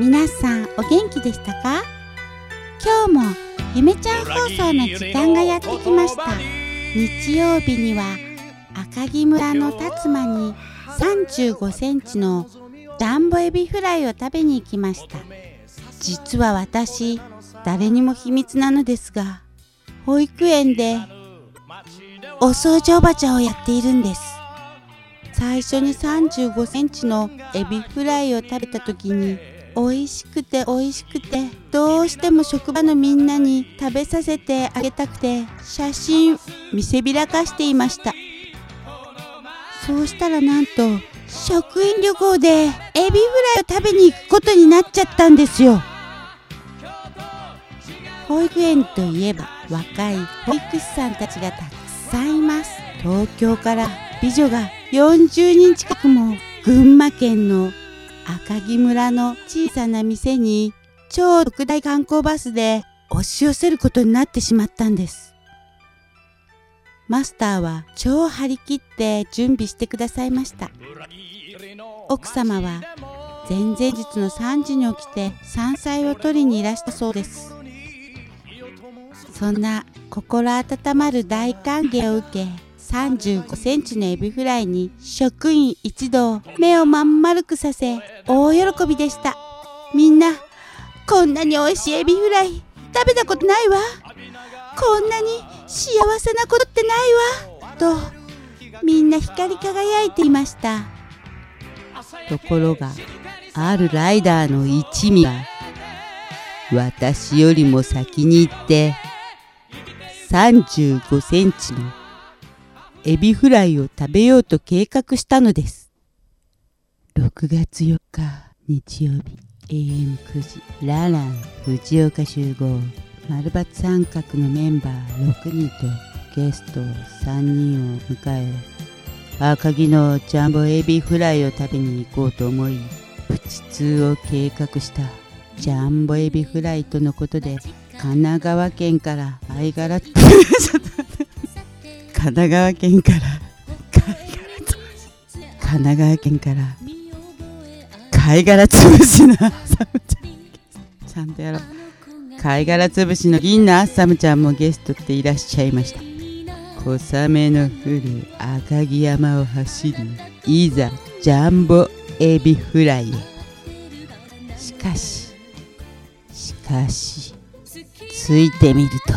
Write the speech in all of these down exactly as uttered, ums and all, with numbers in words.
皆さんお元気でしたか？今日もゆめちゃん放送の時間がやってきました。日曜日には赤城村の辰馬にさんじゅうごセンチのジャンボエビフライを食べに行きました。実は私、誰にも秘密なのですが、保育園でお掃除おばちゃんをやっているんです。最初にさんじゅうごセンチのエビフライを食べた時に、美味しくて美味しくて、どうしても職場のみんなに食べさせてあげたくて、写真見せびらかしていました。そうしたらなんと、職員旅行でエビフライを食べに行くことになっちゃったんですよ。保育園といえば若い保育士さんたちがたくさんいます。東京から美女がよんじゅうにん近くも、群馬県の赤城村の小さな店に超特大観光バスで押し寄せることになってしまったんです。マスターは超張り切って準備してくださいました。奥様は前々日のさんじに起きて山菜を取りにいらしたそうです。そんな心温まる大歓迎を受け、さんじゅうごセンチのエビフライに職員一同目をまん丸くさせ大喜びでした。みんな、こんなに美味しいエビフライ食べたことないわ、こんなに幸せなことってないわと、みんな光り輝いていました。ところが、あるライダーの一味が私よりも先に行ってさんじゅうごセンチのエビフライを食べようと計画したのです。ろくがつよっか日曜日 エーエムくじ、ララン藤岡集合、丸抜三角のメンバーろくにんとゲストさんにんを迎え、赤城のジャンボエビフライを食べに行こうと思い、プチ通を計画したジャンボエビフライとのことで、神奈川県から貝殻神奈川県から神奈川県から貝殻つぶしのアサムちゃん、ちゃんとやろう。貝殻つぶしの銀のアサムちゃんもゲストっていらっしゃいました。小雨の降る赤城山を走り、いざジャンボエビフライへ。しかししかしついてみると、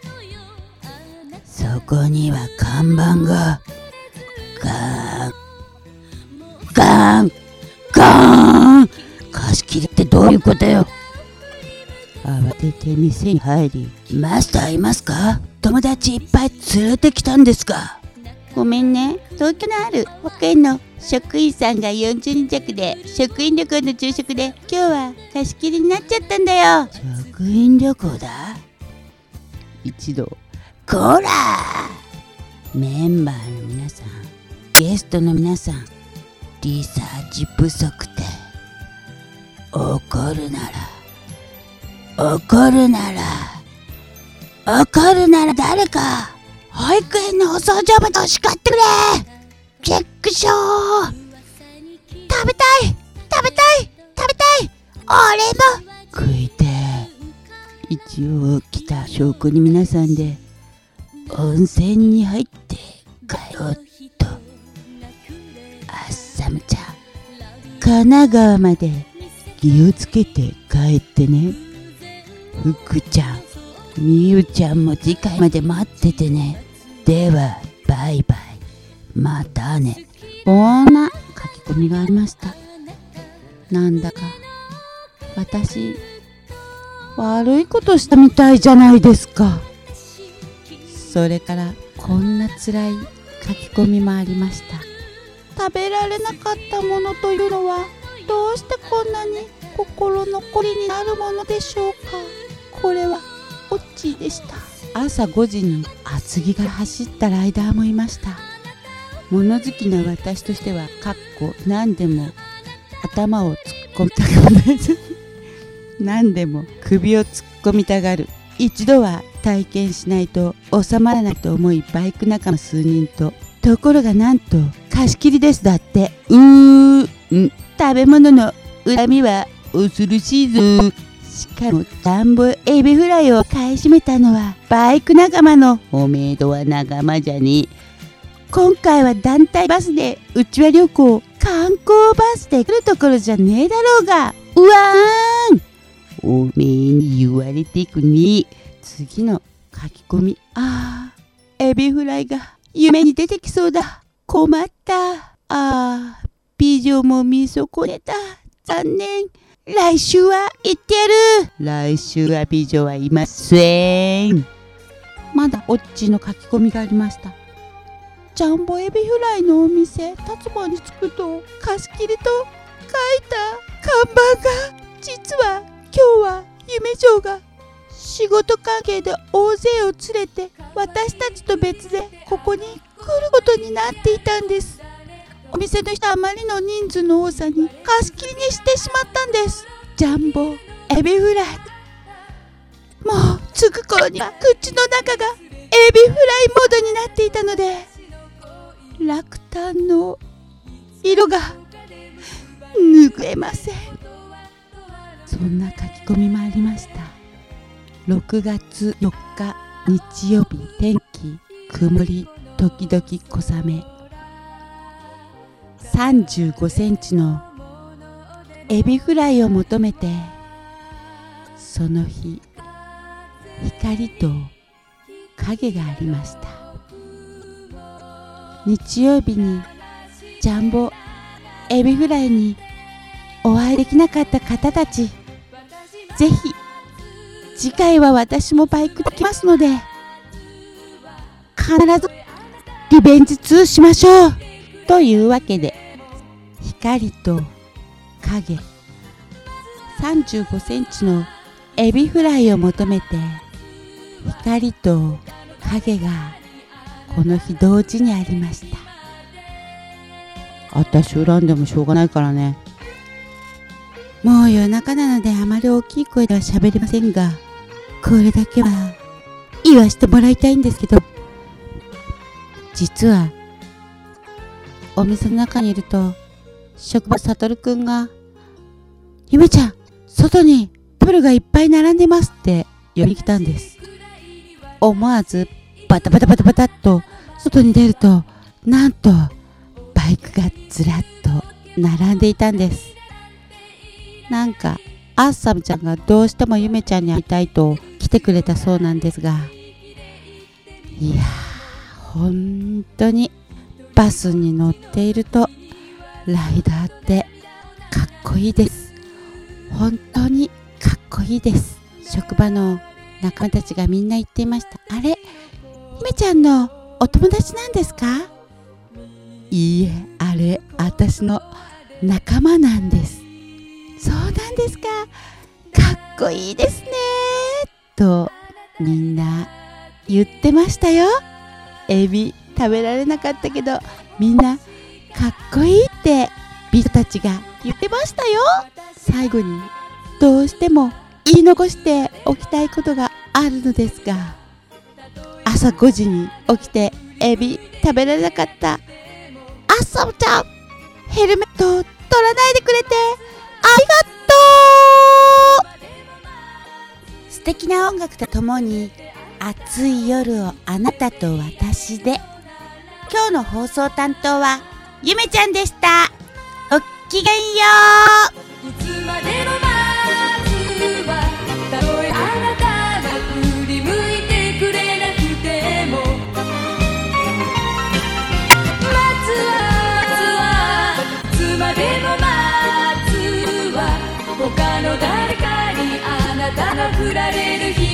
そこには看板がガーンガーンガーン、貸し切りってどういうことよ。慌てて店に入り、マスターいますか？友達いっぱい連れてきたんですが。ごめんね、東京のある保育園の職員さんがよんじゅうにん弱で、職員旅行の昼食で今日は貸し切りになっちゃったんだよ。職員旅行だ。一度こらー、メンバーの皆さん、ゲストの皆さん、リサーチ不足って怒るなら怒るなら怒るなら誰か保育園のお掃除おばちゃんを叱ってくれ。チェックショー。食べたい食べたい食べたい、俺も食いてー。一応来た証拠に皆さんで温泉に入って帰ろうと。アッサムちゃん、神奈川まで気をつけて帰ってね。福ちゃん、みゆちゃんも次回まで待っててね。ではバイバイ、またね。こんな書き込みがありました。なんだか私悪いことしたみたいじゃないですか。それからこんな辛い書き込みもありました。食べられなかったものというのはどうしてこんなに心残りになるものでしょうか。これはオッチーでした。朝ごじに厚木が走ったライダーもいました。物好きな私としては、かっこ何でも頭を突っ込みたがる何でも首を突っ込みたがる。一度は体験しないと収まらないと思い、バイク仲間数人と、ところがなんと貸し切りですだって。うーん、食べ物の恨みは恐ろしいぞ。しかもジャンボエビフライを買い占めたのはバイク仲間のおめえとは仲間じゃねえ。今回は団体バスでうちわ旅行、観光バスで来るところじゃねえだろうが。うわーん、おめえに言われてくね。次の書き込み。あー、エビフライが夢に出てきそうだ。困った。あー、美女も見損ねた。残念。来週は行ってやる。来週は美女はいません。まだオッチの書き込みがありました。ジャンボエビフライのお店、達馬に着くと貸し切りと書いた看板が、実は今日は夢嬢が仕事関係で大勢を連れて私たちと別でここに来ることになっていたんです。お店の人あまりの人数の多さに貸し切りにしてしまったんです。ジャンボエビフライ。もう着く頃には口の中がエビフライモードになっていたので、落胆の色が拭えません。そんな書き込みもありました。ろくがつよっか日曜日、天気曇り時々小雨。さんじゅうごセンチのエビフライを求めて、その日光と影がありました。日曜日にジャンボエビフライにお会いできなかった方たち、ぜひ次回は私もバイクで来ますので、必ずリベンジツーしましょう。というわけで、光と影、さんじゅうごセンチのエビフライを求めて、光と影がこの日同時にありました。私恨んでもしょうがないからね。もう夜中なのであまり大きい声では喋れませんが、これだけは言わしてもらいたいんですけど、実はお店の中にいると、職場サトルくんが、ゆめちゃん、外にタブルがいっぱい並んでますって呼びに来たんです。思わずバタバタバタバタっと外に出ると、なんとバイクがずらっと並んでいたんです。なんかアッサムちゃんがどうしてもゆめちゃんに会いたいと来てくれたそうなんですが、いやー、本当にバスに乗っているとライダーってかっこいいです。本当にかっこいいです。職場の仲間たちがみんな言っていました。あれ、ゆめちゃんのお友達なんですか？いいえ、あれ私の仲間なんです。そうなんですか、かっこいいですねとみんな言ってましたよ。エビ食べられなかったけど、みんなかっこいいって美女たちが言ってましたよ。最後にどうしても言い残しておきたいことがあるのですが、朝ごじに起きてエビ食べられなかったアッサムちゃん、ヘルメット取らないでくれてありがとう。素敵な音楽とともに暑い夜をあなたと私で。今日の放送担当はゆめちゃんでした。ごきげんよう。いつまでも待つわ、たとえあなたが振り向いてくれなくても、待つわ待つわ、いつまでも待つわ、他の誰かにあなたが振られる日